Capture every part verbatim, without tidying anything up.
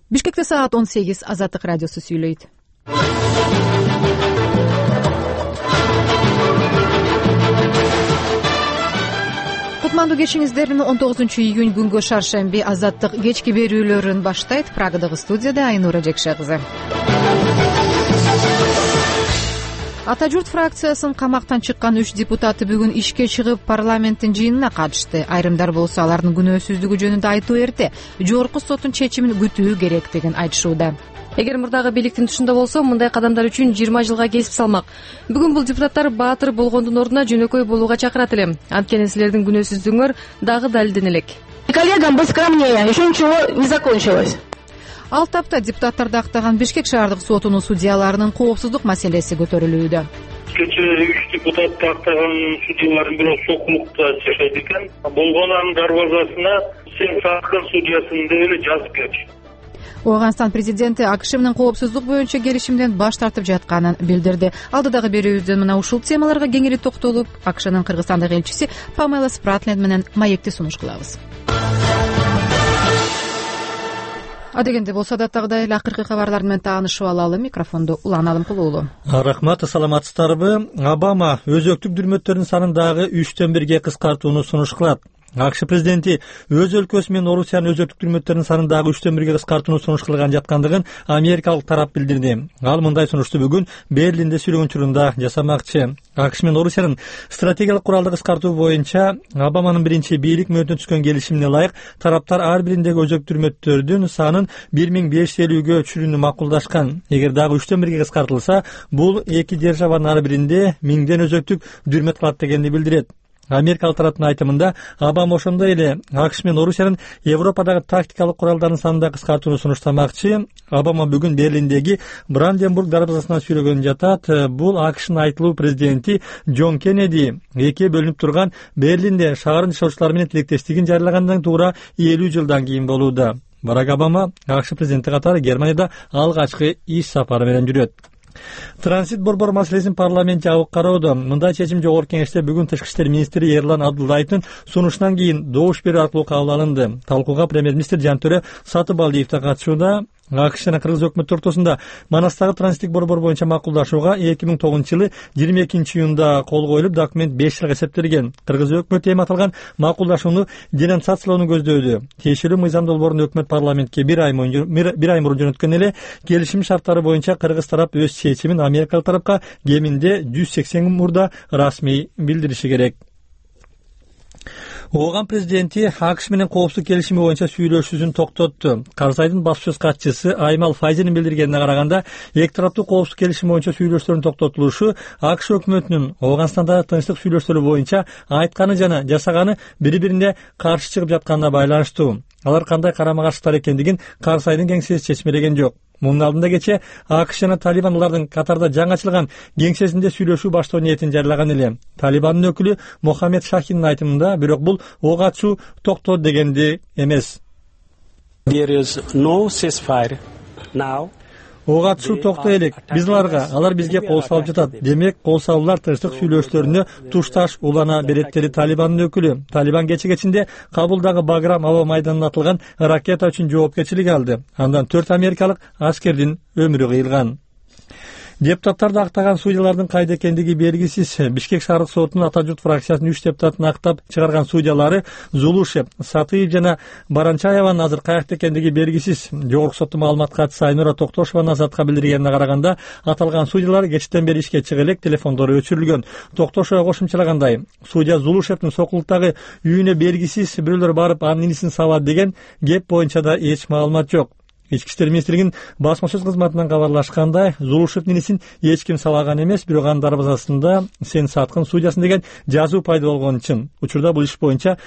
Бишкекте саат он сегиз. Азаттык радиосу сүйлөйт. Кутмандуу кечиңиздерин он тогузунчу июнь күнгө шаршемби Азаттык кечки берүүлөрүн баштайт. Прагадагы студияда Айнура Жекше кызы. Ата журт фракциясынын камактан чыккан үч депутаты бүгүн ишке чыгып парламенттин жыйынына катышты. Айрымдар болсо алардын күнөөсүздүгү жөнүндө айтуу эрте, жогорку соттун чечимин күтүү керектигин айтышууда. Эгер мурдагы бийликтин тушунда болсо, мындай кадамдар үчүн жыйырма жылга кесип салмак. Бүгүн бул депутаттар баатыр болгондун ордуна жөнөкөй болууга чакырат эле. Анткени силердин күнөөсүздүгүңөр дагы далилдене элек. Коллегам, быть скромнее, еще ничего не закончилось. Ал тапта депутаттарды актаган Бишкек шаардык сотунун судьяларынын коопсуздук маселеси көтөрүлүүдө. Кечээ үч депутатты актаган судьялардын бирөө сокулукта жашайт экен. Болгонанын дарбазасына сен саткан судьясын деп эле жазып кетишти. Ооганстан президенти АКШ менен коопсуздук боюнча келишимден баш тартып жатканын билдирди. Алдыдагы берүүбүздөн мына ушул темаларга кеңири токтолуп, АКШнын Кыргызстандагы элчиси Памела Спратланд менен маекти сунуш кылабыз. Адегенде болсо адаттагыдай эле акыркы кабарлар менен таанышып алалы. Микрофонду Улан Алымкулуулу. Рахмат, саламатсыздарбы? Обама өзөктүк дүрмөттөрдүн санын дагы үчтөн бирге кыскартууну сунуш кылат. АКШ президенти өз өлкөсү менен Орусиянын өзөктүк дүрмөттөрүнүн санын дагы үчтөн бирге кыскартууну сунуш кылган жаткандыгын америкалык тарап билдирди. Ал мындай сунушту бүгүн Берлинде сүйлөгөн учурунда жасамакчы. АКШ менен Орусиянын стратегиялык куралды кыскартуу боюнча Обаманын биринчи бийлик мөөнөтүнө түшкөн келишимине ылайык тараптар ар бириндеги өзөктүк дүрмөттөрдүн санын бир миң беш жүз элүүгө түшүрүүнү макулдашкан. Эгер дагы үчтөн бирге кыскартылса, бул эки державанын ар биринде миңден өзөктүк дүрмөт калат дегенди билдирет. Америкалык тараптын айтымында Обама ошондой эле АКШ менен Орусиянын Европадагы тактикалык куралдарын санын да кыскартууну сунуштамакчы. Обама бүгүн Берлиндеги Бранденбург дарбазасынан сүйлөгөн жатат. Бул АКШнын айтылуу президенти Джон Кеннеди эки бөлүнүп турган Берлинде шаардын жашоочулары менен тилектештигин жарыялагандан туура элүү жылдан кийин болууда. Барак Обама АКШ президенти катары Германияда алгачкы иш сапары менен жүрөт. Транзит борбор маселесин парламент жабык кароодо. Мындай чечим жогорку кеңеште бүгүн тышкы иштер министри Эрлан Абдуллаевдин сунушунан кийин добуш берүү аркылуу кабыл алынды. Талкууга премьер-министр Жантөрө Сатыбалдиев да катышууда. АКШ жана Кыргыз өкмөтү ортосунда Манастагы транзиттик борбор боюнча макулдашууга эки миң тогузунчу жылы жыйырма экинчи июнда кол коюлуп, документ беш жылга эсептелген. Кыргыз өкмөтү эми аталган макулдашууну денонсациялоону көздөдү. Тиешелүү мыйзам долбоорун өкмөт парламентке бир ай бир ай мурун жөнөткөн эле келишим шарттары боюнча Кыргыз тарап өз чечимин Америкалык тарапка кеминде жүз сексен күн мурда расмий билдириши керек. Ооган президенти АКШ менен коопсуздук келишими боюнча сүйлөшүүсүн токтотту. Карзайдын баспасөз катчысы Аймал Файзенин билдиргенине караганда, эки тараптуу коопсуздук келишими боюнча сүйлөшүүлөрдүн токтотулушу АКШ өкмөтүнүн Ооганстандагы тынчтык сүйлөшүүлөрү боюнча айтканы жана жасаганы бири-бирине каршы чыгып жатканына байланыштуу. Алар кандай карама-каршылыктар экендигин Карзайдын кеңсеси чечмелеген жок. Мунун алдында кечээ АКШ жана Талибан алардын катарда жаңы ачылган кеңсесинде сүйлөшүү баштоо ниетин жарыялаган эле. Талибандын өкүлү Мохаммед Шахиндин айтымында, бирок бул ого ачуу токтот дегенди эмес. There is no ceasefire now. Ого ачуу токтой элек. Биз аларга, алар бизге кол салып жатат. Демек, кол салуулар тынчтык сүйлөшүүлөрүнө тушташ улана берет деди Талибандын өкүлү. Талибан кече кечинде Кабулдагы Баграм аба майданына атылган ракета үчүн жоопкерчилик алды. Андан төрт америкалык аскердин өмүрү кыйылган. Депутаттарды актаган судьялардын кайда экендиги белгисиз. Бишкек шаардык сотунун Ата журт фракциясынын үч депутатын актап чыгарган судьялары Зулушев, Сатыев жана Баранчаеванын азыр каякта экендиги белгисиз. Жогорку соттун маалымат катчысы Айнура Токтошованын Азатка билдиргенине караганда, аталган судьялар кечтен бери ишке чыга элек, телефондору өчүрүлгөн. Токтошова кошумчалагандай, судья Зулушевдин сокулуктагы үйүнө белгисиз бирөөлөр барып анын инисин сабады деген кеп боюнча да эч маалымат жок. Ички иштер министрлигинин басма сөз кызматынан кабарлашкандай, Зулушевдин инисин эч ким сабаган эмес, бирок анын дарбазасында сен саткын судьясын деген жазуу пайда болгон үчүн. Учурда бул иш боюнча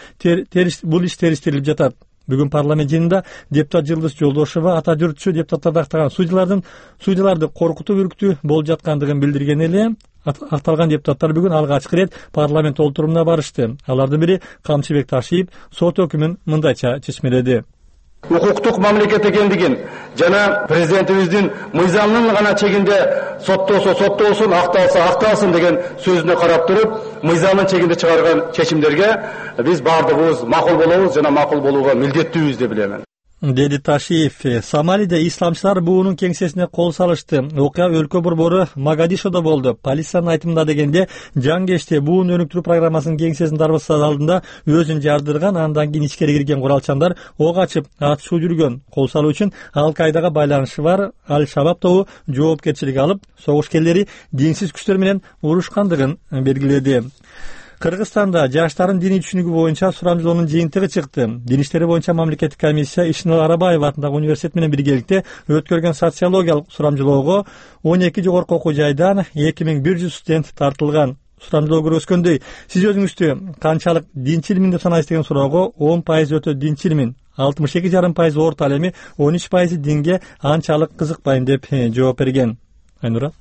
бул иш териштирилип жатат. Бүгүн парламент жыйынында депутат Жылдыз Жолдошова Ата журтчу депутаттарды актаган судьялардын судьяларды коркутуп үркүтүү болуп жаткандыгын билдирген эле. Акталган депутаттар бүгүн алгачкы ирет парламент олтурумуна барышты. Алардын бири Камчыбек Ташиев сот өкүмүн мындайча чечмеледи. Укуктук мамлекет экендигин жана президентибиздин мыйзамдын гана чегинде соттосо соттолсун, акталса акталсын деген сөзүнө карап туруп, мыйзамдын чегинде чыгарган чечимдерге биз баардыгыбыз макул болобуз жана макул болууга милдеттүүбүз деп билем. деди Ташиев. Сомалиде исламчылар буунун кеңсесине кол салышты. Окуя өлкө борбору Могадишодо болду. Полициянын айтымында дегенде, Жангеште буун өнүктүрүү программасынын кеңсесинин дарбазасы алдында өзүн жардырган, андан кийин ичкери кирген куралчандар ок ачып атышуу жүргөн. Кол салуу үчүн Ал-Кайдага байланышы бар Аль-Шабаб тобу жоопкерчилик алып, согушкерлери динсиз күчтөр менен урушкандыгын белгиледи. Кыргызстанда жаштардын диний түшүнүгү боюнча сурамжылоонун жыйынтыгы чыкты. Дин иштери боюнча мамлекеттик комиссия Ишенал Арабаева атындагы университет менен биргеликте өткөргөн социологиялык сурамжылоого он эки жогорку окуу жайдан эки миң бир жүз студент тартылган. Сурамжылоо көрсөткөндөй, сиз өзүңүздү канчалык динчилмин деп санайсыз деген суроого он пайыз өтө динчилмин, алтымыш эки жарым пайыз орто, ал эми он үч пайыз динге анчалык кызыкпайм деп жооп берген. Айнура.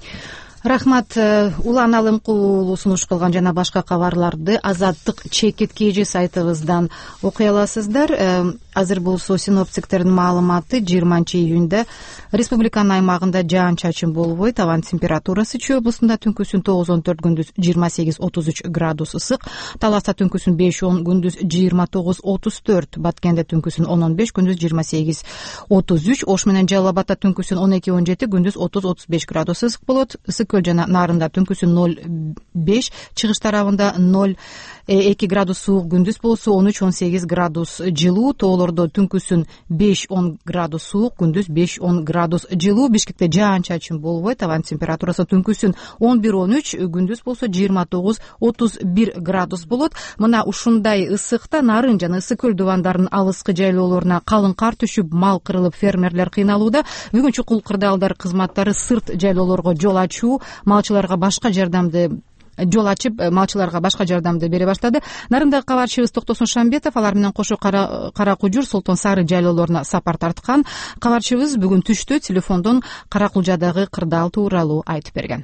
Рахмат. Улан Алымкулуу сунуш кылган жана башка кабарларды Азаттык чекит kg сайтыбыздан окуй аласыздар. Азыр болсо синоптиктердин маалыматы жыйырманчы июнда республиканын аймагында жаан-чачын болбойт. Абанын температурасы Чүй облусунда түнкүсүн тогуз он төрт, күндүз жыйырма сегиз отуз үч градус ысык, Таласта түнкүсүн беш он, күндүз жыйырма тогуз отуз төрт, Баткенде түнкүсүн он он беш, күндүз жыйырма сегиз отуз үч, Ош менен Жалал Абадта түнкүсүн он эки он жети, күндүз отуз отуз беш градус ысык болот. Ысык жана Нарында түнкүсүн ноль беш, чыгыш тарабында ноль эки градус суук, күндүз болсо он үч он сегиз градус жылуу, тоолордо түнкүсүн беш он градус суук, күндүз беш он градус жылуу. Бишкекте жаан-чачын болбойт. Абанын температурасы түнкүсүн он бир он үч, күндүз болсо жыйырма тогуз отуз бир градус болот. Мына ушундай ысыкта Нарын жана Ысык көл дубандарынын алыскы жайлоолоруна калың кар түшүп, мал кырылып, фермерлер кыйналууда. Бүгүн чукул кырдаалдар кызматтары сырт жайлоолорго жол ачуу, малчыларга башка жардамды жол ачып, малчыларга башка жардамды бере баштады. Нарындагы кабарчыбыз Токтосун Шамбетов алар менен кошо Кара Кужур, Солтон Сары жайлоолоруна сапар тарткан. Кабарчыбыз бүгүн түштө телефондон Кара Кулжадагы кырдаал тууралуу айтып берген.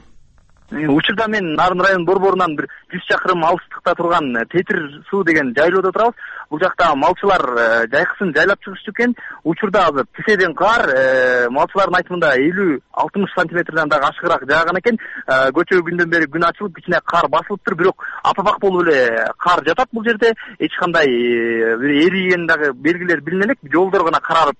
Учурда мен Нарын районунун борборунан бир жүз чакырым алыстыкта турган Тетир суу деген жайлоодо турабыз. Бул жакта малчылар жайкысын жайлап чыгышчу экен. Учурда азыр тиседен кар малчылардын айтымында элүү алтымыш сантиметрден дагы ашыгыраак жааган экен. Көчө күндөн бери күн ачылып, ичине кар басылыптыр, бирок апапак болуп эле кар жатат бул жерде. Эч кандай эриген дагы белгилер билине элек. Жолдор гана карарып,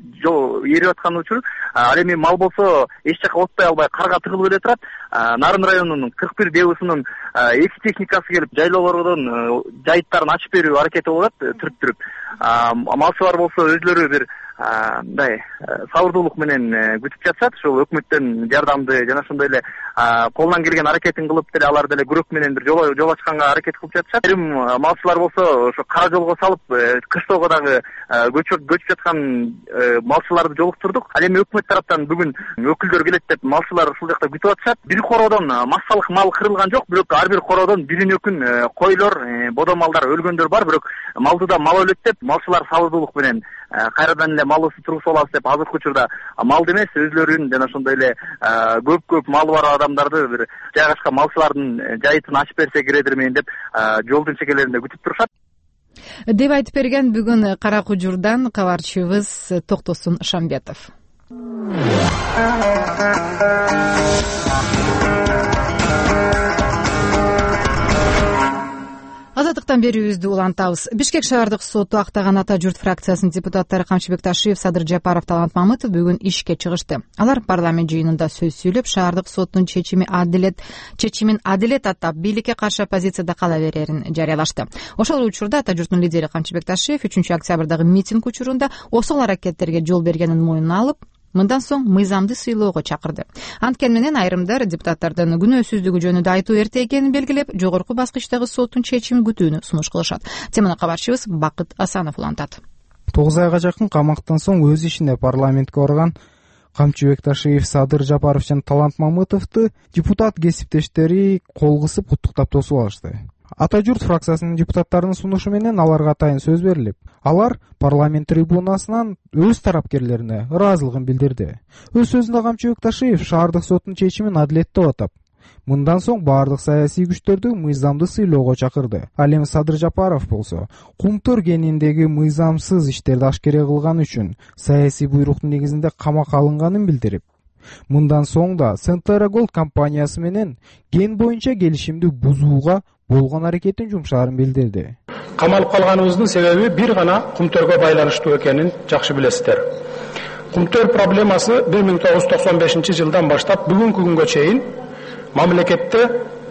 жол эрип аткан учур. Ал эми мал болсо эч жака отпой албай карга тыгылып эле турат. Нарын районунун кырк бир ДБсынын эки техникасы келип жайлоолордун жайыттарын ачып берүү аракети болот, түрттүрүп. Малчылар болсо өзлөрү бир мындай сабырдуулук менен күтүп жатышат. Ошол өкмөттөн жардамды жана ошондой эле колунан келген аракетин кылып деле алар деле күрөк менен бир жол жол ачканга аракет кылып жатышат. Айрым малчылар болсо ошо кара жолго салып, кыштоого дагы көчүп көчүп жаткан малчыларды жолуктурдук. Ал эми өкмөт тараптан бүгүн өкүлдөр келет деп малчылар ушул жакта күтүп атышат. Бир короодон массалык мал кырылган жок, бирок ар бир короодон бирин өкүн койлор, бодо малдар өлгөндөр бар, бирок малдыда мал өлөт деп малчылар сабырдуулук менен кайрадан эле малыбызды тургузуп алабыз деп азыркы учурда малды эмес, өзлөрүн жана ошондой эле көп-көп малы бар адамдарды бир жайгашкан малчылардын жайытын ачып берсе киредирмин деп жолдун чекелеринде күтүп турушат деп айтып берген бүгүн Кара Кужурдан кабарчыбыз Токтосун Шамбетов. Азаттыктан берүүбүздү улантабыз. Бишкек шаардык соту актаган Ата журт фракциясынын депутаттары Камчыбек Ташиев, Садыр Жапаров, Талант Мамытов бүгүн ишке чыгышты. Алар парламент жыйынында сөз сүйлөп, шаардык соттун чечими адилет чечимин адилет атап, бийликке каршы оппозицияда кала берерин жарыялашты. Ошол учурда Ата журттун лидери Камчыбек Ташиев үчүнчү октябрдагы митинг учурунда осол аракеттерге жол бергенин мойнуна алып, мындан соң мыйзамды сыйлоого чакырды. Анткени менен айрымдар депутаттардын күнөөсүздүгү жөнүндө айтуу эрте экенин белгилеп, жогорку баскычтагы соттун чечимин күтүүнү сунуш кылышат. Теманы кабарчыбыз Бакыт Асанов улантат. тогуз айга жакын камактан соң өз ишине парламентке барган Камчыбек Ташиев, Садыр Жапаров жана Талант Мамытовду депутат кесиптештери кол кысып куттуктап тосуп алышты. Ата журт фракциясынын депутаттарынын сунушу менен аларга атайын сөз берилип, алар парламент трибунасынан өз тарапкерлерине ыраазылыгын билдирди. Өз сөзүндө Камчыбек Ташиев шаардык соттун чечимин адилеттүү атап, мындан соң баардык саясий күчтөрдү мыйзамды сыйлоого чакырды. Ал эми Садыр Жапаров болсо, Кумтөр кениндеги мыйзамсыз иштерди ашкере кылган үчүн саясий буйруктун негизинде камакка алынганын билдирип, мындан соң да Centera Gold компаниясы менен кен боюнча келишимди бузууга болгон аракетин жумшаарын билдирди. камалып калганыбыздын себеби бир гана Кумтөргө байланыштуу экенин жакшы билесиздер. Кумтөр проблемасы бир миң тогуз жүз токсон бешинчи жылдан баштап бүгүнкү күнгө чейин мамлекетте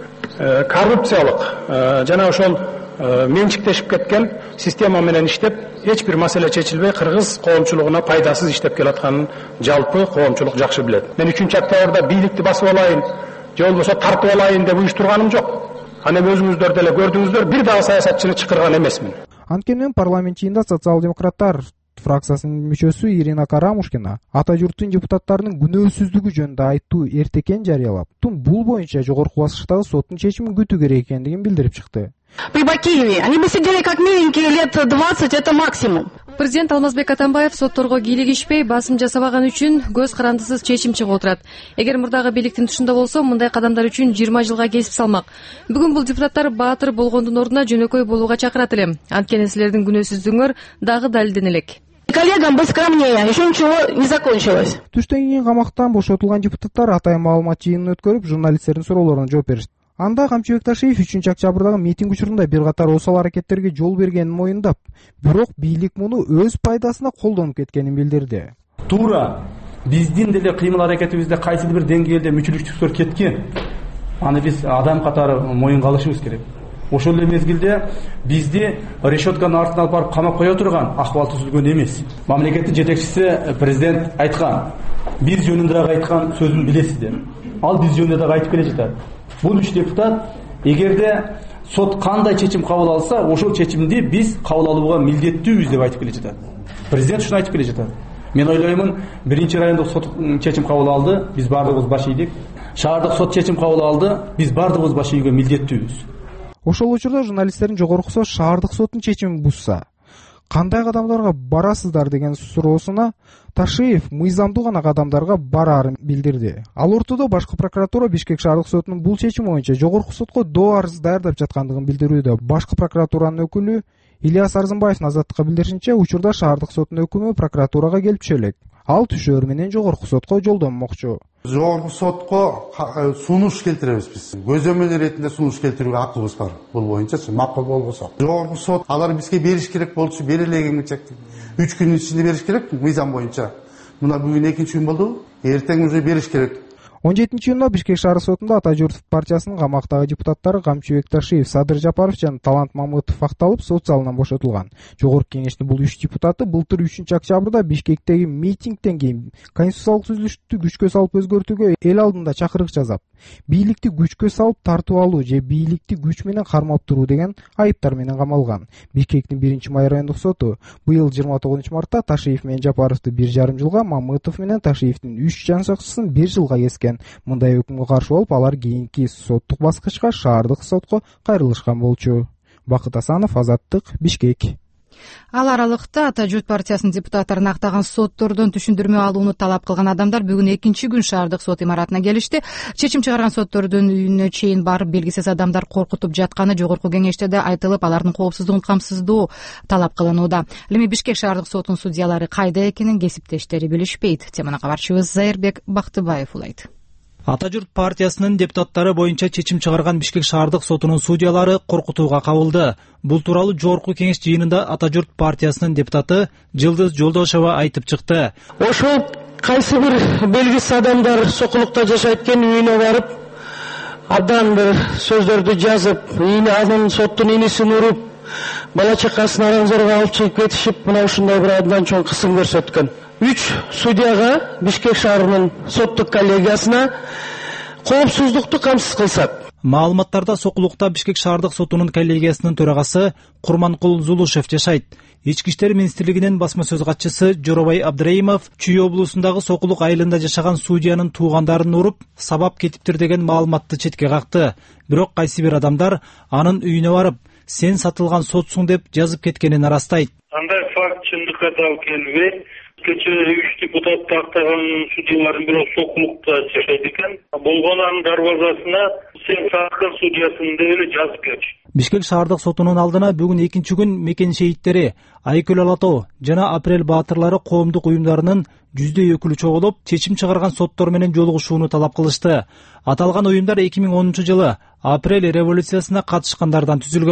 коррупциялык жана ошол менчиктешип кеткен система менен иштеп, эч бир маселе чечилбей кыргыз коомчулугуна пайдасыз иштеп келатканын жалпы коомчулук жакшы билет. Мен үчүнчү октябрда бийликти басып алайын, же болбосо тартып алайын деп уюштурганым жок. Аны өзүңүздөр деле көрдүңүздөр, бир дагы саясатчыны чакырган эмесмин. Анткени парламент жыйынында социал-демократтар фракциясынын мүчөсү Ирина Карамушкина ата журттун депутаттарынын күнөөсүздүгү жөнүндө айтуу эртекен жарыялап, бул боюнча жогорку баскычтагы соттун чечимин күтүү керек экендигин билдирип чыкты. При Бакиеве они бы сидели как миленькие лет двадцать, это максимум. Президент Алмазбек Атамбаев сотторго кийлигишпей, басым жасабаган үчүн көз карандысыз чечим чыгып отурат. Эгер мурдагы бийликтин тушунда болсо, мындай кадамдар үчүн жыйырма жылга кесип салмак. Бүгүн бул депутаттар баатыр болгондун ордуна жөнөкөй болууга чакырат элем. Анткени силердин күнөөсүздүгүңөр дагы далилдене элек. Коллегам быть скромнее, еще ничего не закончилось. Түштөн кийин камактан бошотулган депутаттар атайын маалымат жыйынын өткөрүп, журналисттердин суроолоруна жооп беришти. Анда Камчы Бекташиев үчүнчү октябрдагы митинг учурунда бир катар осал аракеттерге жол бергенин моюндап, бирок бийлик муну өз пайдасына колдонуп кеткенин билдирди. Туура биздин деле кыймыл аракетибизде кайсыдыр бир деңгээлде мүчүлүктүктөр кеткен. Аны биз адам катары моюнга алышыбыз керек. Ошол эле мезгилде бизди решетканын артына алып барып камап кое турган акыбал түзүлгөн эмес. Мамлекеттин жетекчиси президент айткан, биз жөнүндө дагы айткан сөзүн билесиздер. Ал биз жөнүндө дагы айтып келе жатат. Бул үч депутат эгерде сот кандай чечим кабыл алса, ошол чечимди биз кабыл алууга милдеттүүбүз деп айтып келе жатат. Президент ушуну айтып келе жатат. Мен ойлоймун, биринчи райондук сот чечим кабыл алды, биз бардыгыбыз баш ийдик. Шаардык сот чечим кабыл алды, биз бардыгыбыз баш ийүүгө милдеттүүбүз. Ошол учурда журналисттердин жогорку сот шаардык соттун чечимин бузса, кандай кадамдарга барасыздар деген суроосуна Ташиев мыйзамдуу гана кадамдарга бараарын билдирди. Ал ортодо башкы прокуратура Бишкек шаардык сотунун бул чечими боюнча жогорку сотко доо арыз даярдап жаткандыгын билдирүүдө. Башкы прокуратуранын өкүлү Ильяс Арзымбаевдин Азаттыкка билдиришинче, учурда шаардык соттун өкүмү прокуратурага келип түшө элек. Ал түшөөр менен жогорку сотко жолдонмокчу. Жогорку сотко сунуш келтиребиз биз. Көзөмөл иретинде сунуш келтирүүгө акыбыз бар. Бул боюнча макул болбосо. Жогорку сот алар бизге бериш керек болчу, бере элегин чекти. үч күнүн ичинде бериш керек мыйзам боюнча. Мына бүгүн экинчи күн болду. Эртең уже бериш керек. он жетинчи июнда Бишкек шаардык сотунда Ата журт партиясынын камактагы депутаттары Камчы Бекташиев, Садыр Жапаров жана Талант Мамытов акталып, сот залынан бошотулган. Жогорку кеңештин бул үч депутаты былтыр үчүнчү октябрда Бишкектеги митингден кийин конституциялык түзүлүштү күчкө салып өзгөртүүгө эл алдында чакырык жазап, бийликти күчкө салып тартып алуу же бийликти күч менен кармап туруу деген айыптар менен камалган. Бишкектин биринчи май райондук соту быйыл жыйырма тогузунчу мартта Ташиев менен Жапаровду бир жарым жылга, Мамытов менен Ташиевдин үч жансакчысын бир жылга кескен. Мындай өкүмгө каршы болуп, алар кийинки соттук баскычка шаардык сотко кайрылышкан болчу. Бакыт Асанов, Азаттык, Бишкек. Ал аралыкта Ата журт партиясынын депутаттарын актаган соттордон түшүндүрмө алууну талап кылган адамдар бүгүн экинчи күн шаардык сот имаратына келишти. Чечим чыгарган соттордун үйүнө чейин барып белгисиз адамдар коркутуп жатканы жогорку кеңеште да айтылып, алардын коопсуздугун камсыздоо талап кылынууда. Эми Бишкек шаардык сотунун судьялары кайда экенин кесиптештери билишпейт. Теманы кабарчыбыз Зайырбек Бактыбаев улайт. Ата журт партиясынын депутаттары боюнча чечим чыгарган Бишкек шаардык сотунун судьялары коркутууга кабылды. Бул тууралуу жогорку кеңеш жыйынында Ата журт партиясынын депутаты Жылдыз Жолдошова айтып чыкты. Ошол кайсы бир белгисиз адамдар сокулукта жашайт экен, үйүнө барып, абдан бир сөздөрдү жазып, ийне анын соттун инисин уруп, бала чакасын аранзорго алып чыгып кетишип, мына ушундай бир абдан чоң кысым көрсөткөн. Үч судьяга, Бишкек шаарынын соттук коллегиясына коопсуздукту камсыз кылсат. Маалыматтарда сокулукта Бишкек шаардык сотунун коллегиясынын төрагасы Курманкул Зулушев жашайт. Ички иштер министрлигинин басма сөз катчысы Жоробай Абдраимов Чүй облусундагы Сокулук айылында жашаган судьянын туугандарын уруп, сабап кетиптир деген маалыматты четке какты. Бирок кайсы бир адамдар анын үйүнө барып, сен сатылган сотсуң деп жазып кеткенин арастайт. Андай факт чындыкка таап келбейт. Кечээ үч депутат тактаган судьялардын бирөө Сокулукта жашайт экен. Болгонанын дарбазасына сен саткан судьясың деп эле жазып келчү. Бишкек шаардык сотунун алдына бүгүн экинчи күн мекен шейиттери Айкөл Алатоо жана Апрель баатырлары коомдук уюмдарынын жүздөй өкүлү чогулуп, чечим чыгарган соттор менен жолугушууну талап кылышты. Аталган уюмдар эки миң онунчу жылы Апрель революциясына катышкандардан түзүлгөн.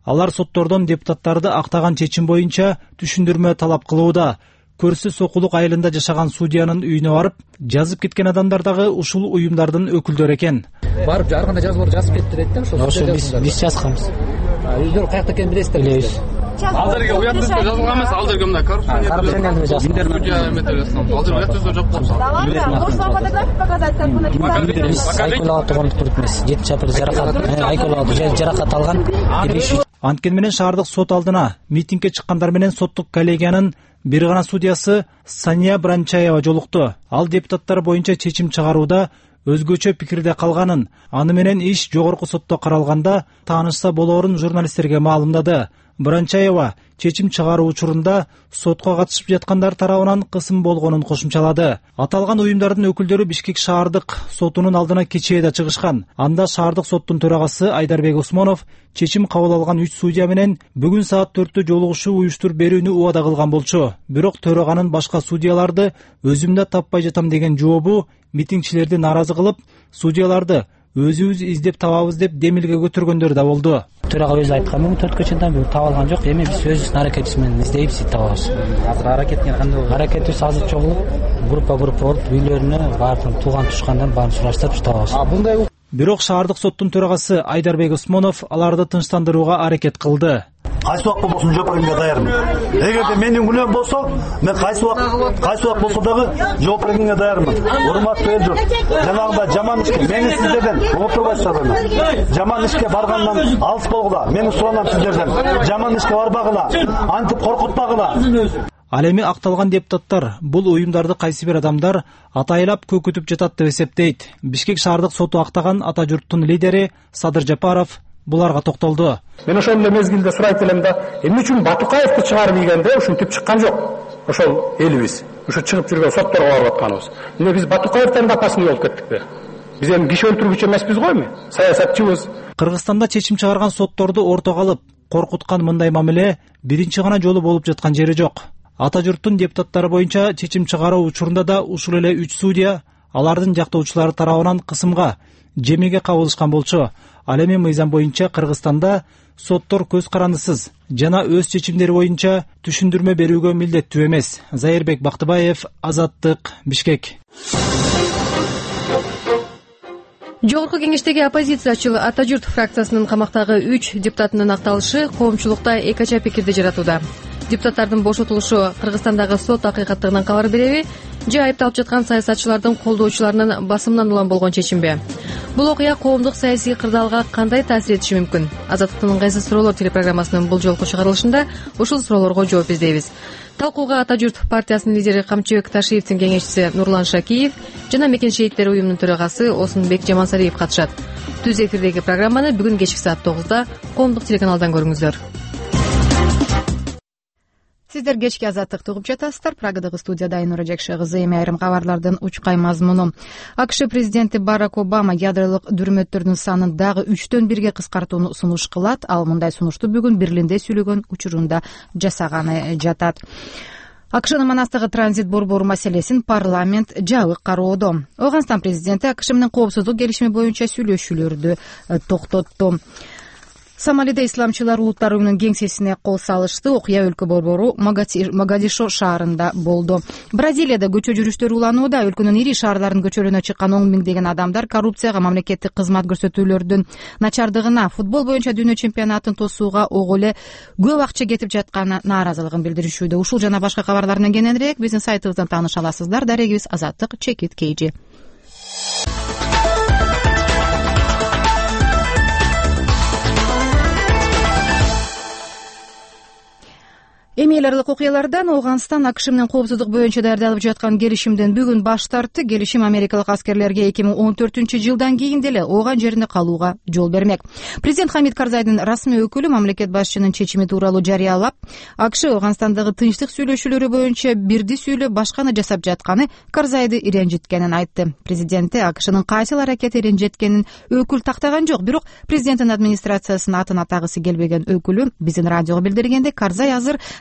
Алар соттордон депутаттарды актаган чечим боюнча түшүндүрмө талап кылууда. Көрсү Сокулук айылында жашаган судьянын үйүнө барып, жазып кеткен адамдар дагы ушул уюмдардын өкүлдөрү экен. Барып ар кандай жазуулар жазып кетти дейт да, ошо. Ошо биз биз жазганбыз. Өздөрү каякта экенин билесиздер? Билебиз. Ал жерге уят деп жазылган эмес, ал жерге мындай коррупционер деп жазылган. Судья эметип жазган. Ал жерге уят сөздөр жок болчу. Можно фотографию показать, как вы написали? Биз айколого турган турбуз. жетинчи апрелде жаракат, айколого жаракат алган. Анткени менен шаардык сот алдына митингге чыккандар менен соттук коллегиянын бир гана судьясы Сания Бранчаева жолукту. Ал депутаттар боюнча чечим чыгарууда өзгөчө пикирде калганын, аны менен иш жогорку сотто каралганда таанышса болоорун журналисттерге маалымдады. Бранчаева чечим чыгаруу учурунда сотко катышып жаткандар тарабынан кысым болгонун кошумчалады. Аталган уюмдардын өкүлдөрү Бишкек шаардык сотунун алдына кечээ да чыгышкан. Анда шаардык соттун төрагасы Айдарбек Усмонов чечим кабыл алган үч судья менен бүгүн саат төрттө жолугушуу уюштуруп берүүнү убада кылган болчу. Бирок төраганын башка судьяларды өзүмдө таппай жатам деген жообу митингчилерди нааразы кылып, судьяларды өзүбүз издеп табабыз деп демилге көтөргөндөр да болду. Төрага өзү айткан, бүгүн төрткө чейин бүгүн таба алган жок. Эми биз өзүбүздүн аракетибиз менен издейбиз, табабыз. Азыр аракеттен кандай болду? Аракетибиз азыр чогулуп, группа группа болуп, үйлөрүнө баардыгын тууган тушкандан баарын сураштырып табабыз. А мындай Бирок шаардык соттун төрагасы Айдарбек Усмонов аларды тынчтандырууга аракет кылды. Кайсы убакта болсун жооп берүүгө даярмын. Эгерде менин күнөөм болсо, мен кайсы убакыт, кайсы убакыт болсо дагы жооп берүүгө даярмын. Урматтуу эл журт, жанагындай жаман ишке мени сиздерден отурбайсыздар. Жаман ишке баргандан алыс болгула. Мени суранам сиздерден. Жаман ишке барбагыла, антип коркутпагыла. Ал эми акталган депутаттар бул уюмдарды кайсы бир адамдар атайлап көкүтүп жатат деп эсептейт. Бишкек шаардык соту актаган ата журттун лидери Садыр Жапаров буларга токтолду. Мен ошол эле мезгилде сурайт элем да, эмне үчүн Батукаевди чыгарып ийгенде ушинтип чыккан жок. Ошол элибиз, ушу чыгып жүргөн сотторго барып атканыбыз. Эмне биз Батукаевден да опасный болуп кеттикпи? Биз эми киши өлтүргүчү эмеспиз го эми, саясатчыбыз. Кыргызстанда чечим чыгарган сотторду ортого алып, коркуткан мындай мамиле биринчи гана жолу болуп жаткан жери жок. Ата журттун депутаттары боюнча чечим чыгаруу учурунда да ушул эле үч судья алардын жактоочулары тарабынан кысымга, жемиге кабылышкан болчу. Ал эми мыйзам боюнча Кыргызстанда соттор көз карандысыз жана өз чечимдери боюнча түшүндүрмө берүүгө милдеттүү эмес. Зайырбек Бактыбаев, Азаттык, Бишкек. Жогорку кеңештеги оппозициячыл Ата журт фракциясынын камактагы үч депутатынын акталышы коомчулукта эки ача пикирди жаратууда. Депутаттардын бошотулушу Кыргызстандагы сот акыйкаттыгынан кабар береби же айыпталып жаткан саясатчылардын колдоочуларынын басымынан улам болгон чечимби? Бул окуя коомдук саясий кырдаалга кандай таасир этиши мүмкүн? Азаттыктын ыңгайсыз суроолор телепрограммасынын бул жолку чыгарылышында ушул суроолорго жооп издейбиз. Талкууга Ата журт партиясынын лидери Камчыбек Ташиевдин кеңешчиси Нурлан Шакиев жана Мекен шейиттери уюмунун төрагасы Осунбек Жамансариев катышат. Түз эфирдеги программаны бүгүн кечки саат тогузда коомдук телеканалдан көрүңүздөр. Сиздер кечки Азаттыкты угуп жатасыздар. Прагадагы студияда Айнура Жекше кызы. Эми айрым кабарлардын учкай мазмуну. АКШ президенти Барак Обама ядролук дүрмөттөрдүн санын дагы үчтөн бирге кыскартууну сунуш кылат. Ал мындай сунушту бүгүн Берлинде сүйлөгөн учурунда жасаганы жатат. АКШнын манастагы транзит борбору маселесин парламент жабык кароодо. Ооганстан президенти АКШ менен коопсуздук келишими боюнча сүйлөшүүлөрдү токтотту. Сомалиде исламчылар улуттар уюмунун кеңсесине кол салышты. Окуя өлкө борбору Могадишо шаарында болду. Бразилияда көчө жүрүштөр уланууда. Өлкөнүн ири шаарларынын көчөлөрүнө чыккан он миңдеген адамдар коррупцияга, мамлекеттик кызмат көрсөтүүлөрдүн начардыгына, футбол боюнча дүйнө чемпионатын тосууга ого эле көп акча кетип жатканына нааразылыгын билдиришүүдө. Ушул жана башка кабарлардан кененирээк биздин сайтыбыздан тааныша аласыздар. Дарегибиз Азаттык чекит кейжи. Эми эл аралык окуялардан Ооганстан АКШ менен коопсуздук боюнча даярдалып жаткан келишимден бүгүн баш тартты. Келишим америкалык аскерлерге эки миң он төртүнчү жылдан кийин деле Ооган жерине калууга жол бермек. Президент Хамид Карзайдын расмий өкүлү мамлекет башчынын чечими тууралуу жарыялап, АКШ Ооганстандагы тынчтык сүйлөшүүлөрү боюнча бирди сүйлөп башканы жасап жатканы Карзайды иренжиткенин айтты. Президенти АКШнын кайсыл аракети иренжиткенин өкүл тактаган жок, бирок президенттин администрациясынын атын атагысы келбеген өкүлү биздин радиого билдиргенде Карзай азыр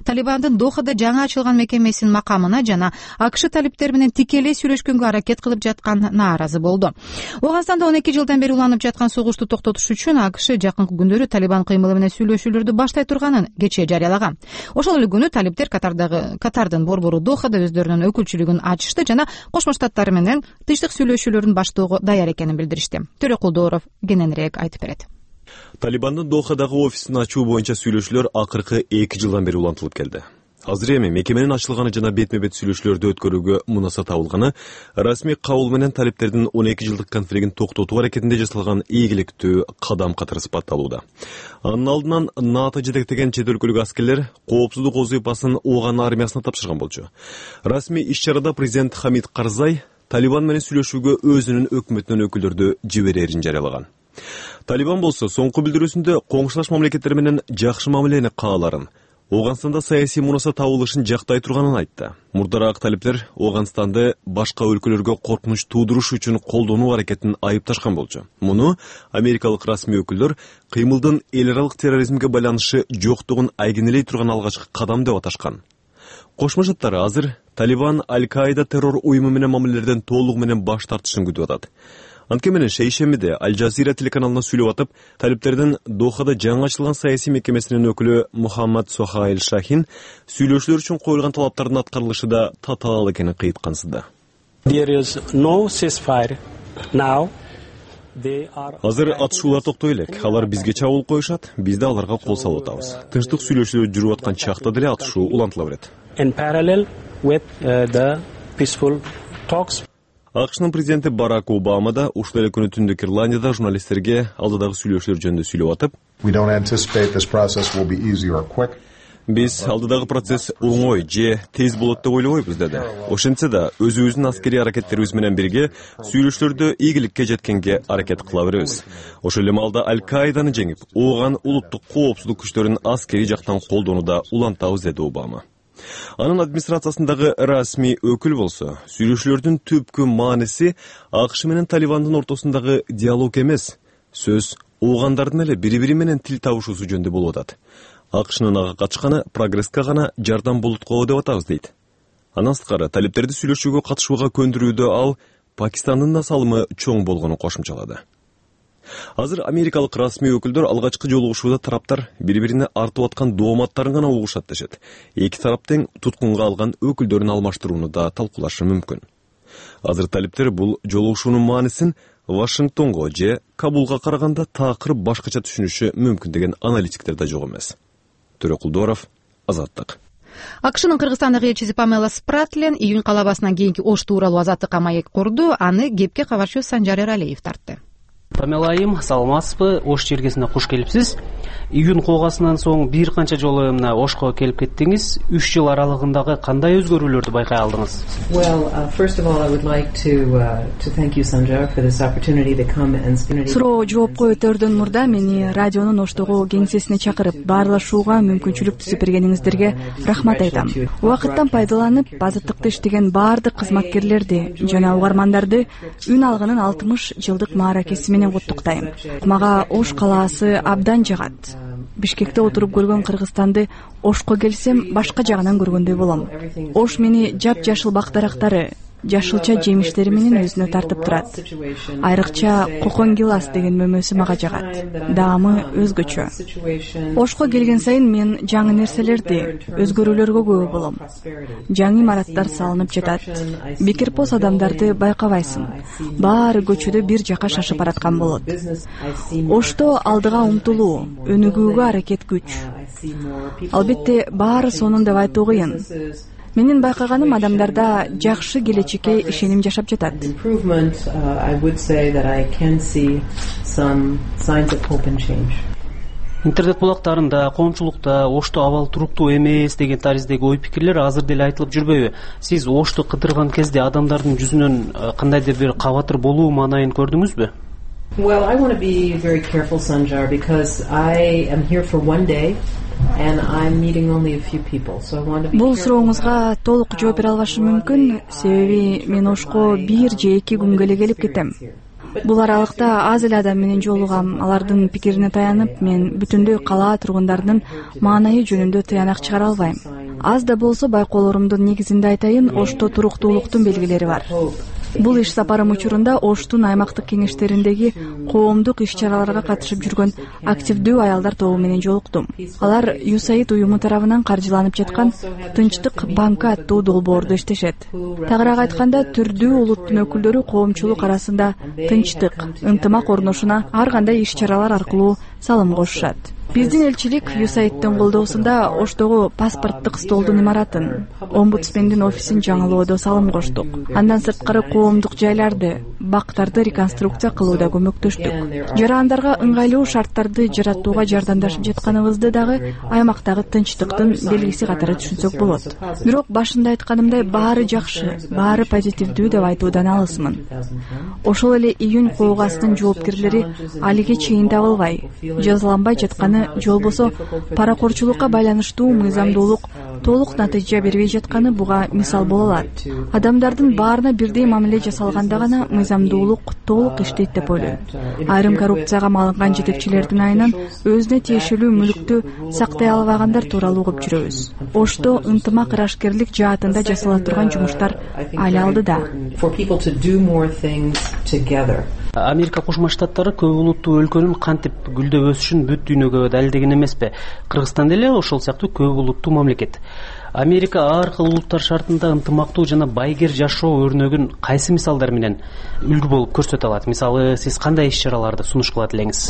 Талибандын Дохада жаңы ачылган мекемесинин макамына жана АКШ талиптери менен тикелей сүйлөшкөнгө аракет кылып жатканына нааразы болду. Ооганстанда он эки жылдан бери уланып жаткан согушту токтотуш үчүн АКШ жакынкы күндөрү Талибан кыймылы менен сүйлөшүүлөрдү баштай турганын кечээ жарыялаган. Ошол эле күнү талиптер Катардагы Катардын борбору Дохада өздөрүнүн өкүлчүлүгүн ачышты жана Кошмо Штаттар менен тынчтык сүйлөшүүлөрүн баштоого даяр экенин билдиришти. Төрөкулдууров кененирээк айтып берет. Талибандын Дохадагы офисин ачуу боюнча сүйлөшүүлөр акыркы эки жылдан бери улантылып келди. Азыр эми мекеменин ачылганы жана бетме-бет сүйлөшүүлөрдү өткөрүүгө мунаса табылганы расмий кабыл менен талиптердин он эки жылдык конфликтин токтотуу аракетинде жасалган ийгиликтүү кадам катары сыпатталууда. Анын алдынан НАТО жетектеген чет өлкөлүк аскерлер коопсуздук вазыйфасын Ооган армиясына тапшырган болчу. Расмий иш-чарада президент Хамид Карзай Талибан менен сүйлөшүүгө өзүнүн өкмөтүнөн өкүлдөрдү жиберерин жарыялаган. Талибан болсо соңку билдирүүсүндө коңшулаш мамлекеттер менен жакшы мамилени кааларын, Ооганстанда саясий мунаса табылышын жактай турганын айтты. Мурдараак талиптер Ооганстанды башка өлкөлөргө коркунуч туудуруш үчүн колдонуу аракетин айыпташкан болчу. Муну америкалык расмий өкүлдөр кыймылдын эл аралык терроризмге байланышы жоктугун айгинелей турган алгачкы кадам деп аташкан. Кошмо Штаттар азыр Талибан Аль-Каида террор уюму менен мамилелерден толугу менен баш тартышын күтүп атат. Анткени менен шейшембиде Аль Жазира телеканалына сүйлөп атып, талиптердин Дохада жаңы ачылган саясий мекемесинин өкүлү Мухаммад Сохаил Шахин сүйлөшүүлөр үчүн коюлган талаптардын аткарылышы да татаал экенин кыйыткансыды. Азыр атышуулар токтой элек. Алар бизге чабуул коюшат, биз да аларга кол салып атабыз. Тынчтык сүйлөшүүлөр жүрүп аткан чакта деле атышуу улантыла берет. In parallel with uh, the peaceful talks. АКШнын президенти Барак Обама да ушул эле күнү Түндүк Ирландияда журналисттерге алдыдагы сүйлөшүүлөр жөнүндө сүйлөп атып, биз алдыдагы процесс оңой же тез болот деп ойлобойбуз деди. Ошентсе да өзүбүздүн аскерий аракеттерибиз менен бирге сүйлөшүүлөрдө ийгиликке жеткенге аракет кыла беребиз. Ошол эле маалда Аль-Каиданы жеңип, Ооган улуттук коопсуздук күчтөрүн аскерий жактан колдонууда улантабыз деди Обама. Анын администрациясындагы расмий өкүл болсо, сүйлөшүүлөрдүн түпкү мааниси АКШ менен Талибандын ортосундагы диалог эмес, сөз Оогандардын эле бири-бири менен тил табышуусу жөнүндө болуп атат. АКШнын ага качканы прогресске гана жардам болот го деп атабыз дейт. Андан сырткары талиптерди сүйлөшүүгө катышууга көндүрүүдө ал Пакистандын да салымы чоң болгонун кошумчалады. Азыр америкалык расмий өкүлдөр алгачкы жолугушууда тараптар бири-бирине артып аткан дооматтарын гана угушат дешет. Эки тарап тең туткунга алган өкүлдөрүн алмаштырууну да талкуулашы мүмкүн. Азыр талиптер бул жолугушуунун маанисин Вашингтонго же Кабулга караганда такыр башкача түшүнүшү мүмкүн деген аналитиктер да жок эмес. Төрөкулдууров, Азаттык. АКШнын Кыргызстандагы элчиси Памела Спратлен июнь калабасынан кийинки ош тууралуу азаттыкка маек курду, аны кепке кабарчы Санжар Эралиев тартты. Памела айым, саламатсызбы? Ош жергесине куш келипсиз. Июнь куугасынан соң бир канча жолу мына Ошко келип кеттиңиз. үч жыл аралыгындагы кандай өзгөрүүлөрдү байкай алдыңыз? Well, uh, first of all, I would like to uh, to thank you, Sanjar, for this opportunity to come and speak. Суроо жоопко өтөрдөн мурда мени радионун Оштогу кеңсесине чакырып, баарлашууга мүмкүнчүлүк түзүп бергениңиздерге рахмат айтам. Убакыттан пайдаланып, азаттыкты иштеген баардык кызматкерлерди жана угармандарды үн алгынын алтымыш жылдык мааракеси менен куттуктайм. Мага Ош калаасы абдан жагат. Бишкекте отуруп көргөн Кыргызстанды Ошко келсем башка жагынан көргөндөй болом. Ош мени жап-жашыл бак дарактары, жашылча жемиштери менен өзүнө тартып турат. Айрыкча кокон гилас деген мөмөсү мага жагат. Даамы өзгөчө. Ошко келген сайын мен жаңы нерселерди, өзгөрүүлөргө күбө болом. Жаңы имараттар салынып жатат. Бекерпоз адамдарды байкабайсың. Баары көчөдө бир жака шашып бараткан болот. Ошто алдыга умтулуу, өнүгүүгө аракет күч. Албетте баары сонун деп айтуу кыйын. Менин байкаганым адамдарда жакшы келечекке ишеним жашап жатат. Интернет булактарында, коомчулукта Ошто абал туруктуу эмес деген тариздеги ой пикирлер азыр деле айтылып жүрбөйбү? Сиз Ошто кыдырган кезде адамдардын жүзүнөн кандайдыр бир кабатыр болуу маанайын көрдүңүзбү? Well, I want to be very careful, Sanjar, because I am here for one day. And I'm meeting only a few people, so I want to be. Бул сурооңузга толук жооп бере албашым мүмкүн, себеби мен Ошко бир же эки күнгө эле келип кетем. Бул аралыкта аз эле адам менен жолугам. Алардын пикирине таянып, мен бүтүндөй кала тургундарынын маанайы жөнүндө тыянак чыгара албайм. Аз да болсо байкоолорумдун негизинде айтайын, Ошто туруктуулуктун белгилери бар. Бул иш сапарым учурунда Оштун аймактык кеңештериндеги коомдук иш-чараларга катышып жүргөн активдүү аялдар тобу менен жолуктум. Алар ю эс эй ай ди уюму тарабынан каржыланып жаткан Тынчтык банкы аттуу долбоорду иштешет. Тагыраак айтканда, түрдүү улуттун өкүлдөрү коомчулук арасында тынчтык, ынтымак орношуна ар кандай иш-чаралар аркылуу салым кошушат. Биздин элчилик ю эс эй ай дин колдоосунда Оштогу паспорттук столдун имаратын, омбудсмендин офисин жаңылоодо салым коштук. Андан сырткары коомдук жайларды, бактарды реконструкция кылууда көмөктөштүк. Жарандарга ыңгайлуу шарттарды жаратууга жардамдашып жатканыбызды дагы аймактагы тынчтыктын белгиси катары түшүнсөк болот. Бирок башында айтканымдай, баары жакшы, баары позитивдүү деп айтуудан алысмын. Ошол эле июнь коогаасынын жоопкерлери алиге чейин табылбай, жазаланбай жатканы же болбосо паракорчулукка байланыштуу мыйзамдуулук толук натыйжа бербей жатканы буга мисал боло алат. Адамдардын баарына бирдей мамиле жасалганда гана мыйзамдуулук толук иштейт деп ойлойм. Айрым коррупцияга малынган жетекчилердин айынан өзүнө тиешелүү мүлктү сактай албагандар тууралуу угуп жүрөбүз. Ошто ынтымак ырашкерлик жаатында жасала турган жумуштар али алдыда. Америка Кошмо Штаттары көп улуттуу өлкөнүн кантип гүлдөп өсүшүн бүт дүйнөгө далилдеген эмеспи? Кыргызстан деле ошол сыяктуу көп улуттуу мамлекет. Америка ар кыл улуттар шартында ынтымактуу жана байгер жашоо өрнөгүн кайсы мисалдар менен үлгү болуп көрсөтө алат? Мисалы, сиз кандай иш-чараларды сунуш кылат элеңиз?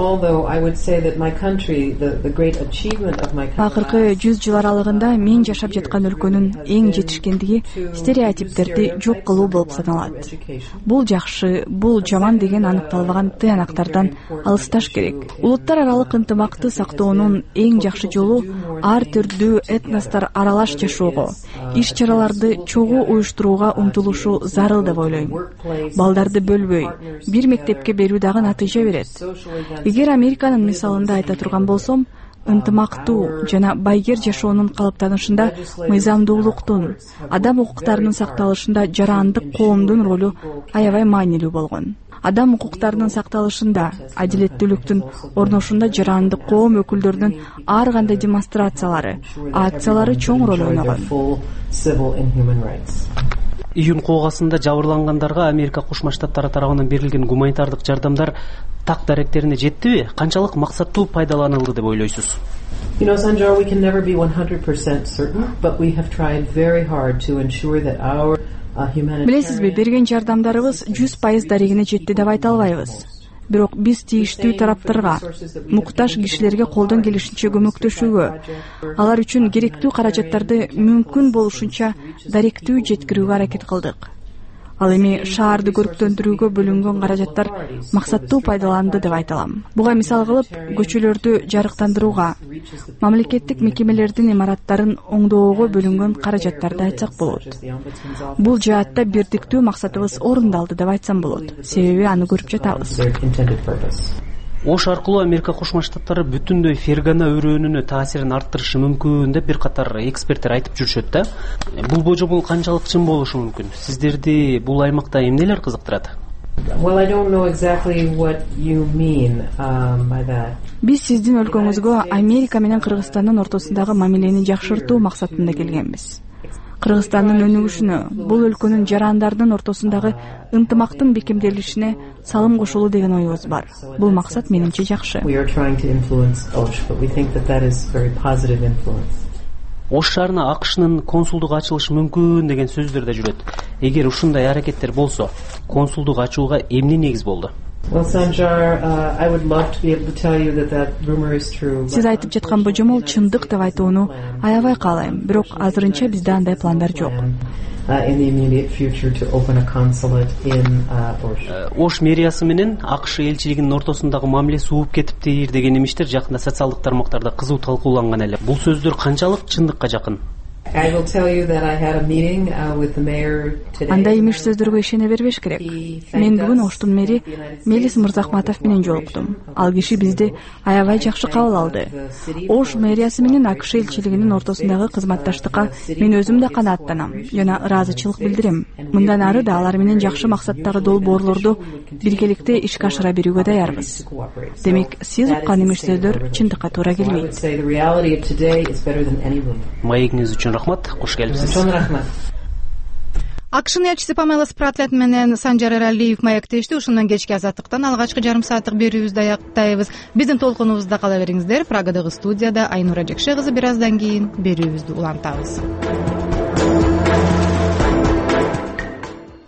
Акыркы жүз жыл аралыгында мен жашап жаткан өлкөнүн эң жетишкендиги стереотиптерди жок кылуу болуп саналат. Бул жакшы, бул жаман деген аныкталбаган тыянактардан алысташ керек. Улуттар аралык ынтымакты сактоонун эң жакшы жолу ар түрдүү этностор аралаш жашоого, иш-чараларды чогуу уюштурууга умтулушу зарыл деп ойлойм. Балдарды бөлбөй, бир мектепке берүү дагы натыйжа берет. Эгер Американын мисалында айта турган болсом, ынтымактуу жана байгер жашоонун калыптанышында мыйзамдуулуктун, адам укуктарынын сакталышында жарандык коомдун ролу аябай маанилүү болгон. Адам укуктарынын сакталышында, адилеттүүлүктүн орношунда жарандык коом өкүлдөрүнүн ар кандай демонстрациялары, акциялары чоң роль ойногон. Июнь коогаасында жабырлангандарга Америка Кошмо Штаттары тарабынан берилген гуманитардык жардамдар так даректерине жеттиби? Канчалык максаттуу пайдаланылды деп ойлойсуз? You know, Sanjar, we can never be one hundred percent certain, but we have tried very hard to ensure that our Билесизби, берген жардамдарыбыз жүз пайыз дарегине жетти деп айта албайбыз. Бирок биз тийиштүү тараптарга, муктаж кишилерге колдон келишинче көмөктөшүүгө, алар үчүн керектүү каражаттарды мүмкүн болушунча даректүү жеткирүүгө аракет кылдык. Ал эми шаарды көрктөндүрүүгө бөлүнгөн каражаттар максаттуу пайдаланды деп айта алам. Буга мисал кылып, көчөлөрдү жарыктандырууга, мамлекеттик мекемелердин имараттарын оңдоого бөлүнгөн каражаттарды айтсак болот. Бул жаатта бирдиктүү максатыбыз орундалды деп айтсам болот. Себеби аны көрүп жатабыз. Ош аркылуу Америка Кошмо Штаттары бүтүндөй Фергана өрөөнүнө таасирин арттырышы мүмкүн деп бир катар эксперттер айтып жүрүшөт да. Бул божомол канчалык чын болушу мүмкүн? Сиздерди бул аймакта эмнелер кызыктырат? Well, I don't know exactly what you mean um, by that. Биз сиздин өлкөңүзгө Америка менен Кыргызстандын ортосундагы мамилени жакшыртуу максатында келгенбиз. Кыргызстандын өнүгүшүнө, бул өлкөнүн жарандардын ортосундагы ынтымактын бекемделишине салым кошулуу деген оюбуз бар. Бул максат менимче жакшы. Ош шаарына АКШнын консулдугу ачылышы мүмкүн деген сөздөр да жүрөт. Эгер ушундай аракеттер болсо, консулдук ачууга эмне негиз болду? Well, Sanjar, uh, I would love to be able to tell you that that rumor is true. Сиз айтып жаткан божомол чындык деп айтууну аябай каалайм, бирок азырынча бизде андай пландар жок. In the immediate future to open a consulate in Osh. Ош мэриясы менен АКШ элчилигинин ортосундагы мамиле сууп кетиптир деген имиштер жакында социалдык тармактарда кызуу талкууланган эле. Бул сөздөр канчалык чындыкка жакын? андай имиш сөздөргө ишене бербеш керек. Мен бүгүн Оштун мэри Мелис Мырзахматов менен жолуктум. Ал киши бизди аябай жакшы кабыл алды. Ош мэриясы менен АКШ элчилигинин ортосундагы кызматташтыкка мен өзүм да канааттанам жана ыраазычылык билдирем. Мындан ары да алар менен жакшы максаттагы долбоорлорду биргеликте ишке ашыра берүүгө даярбыз. Демек, сиз уккан имиш сөздөр чындыкка туура келбейт. Маегиңиз үчүн рахмат, кош келипсиз. Чоң рахмат. АКШнын элчиси Памела Спратлет менен Санжар Эралиев маектешти. Ушундан кечки азаттыктан алгачкы жарым сааттык берүүбүздү аяктайбыз. Биздин толкунубузда кала бериңиздер. Прагадагы студияда Айнура Жекше кызы бир аздан кийин берүүбүздү улантабыз.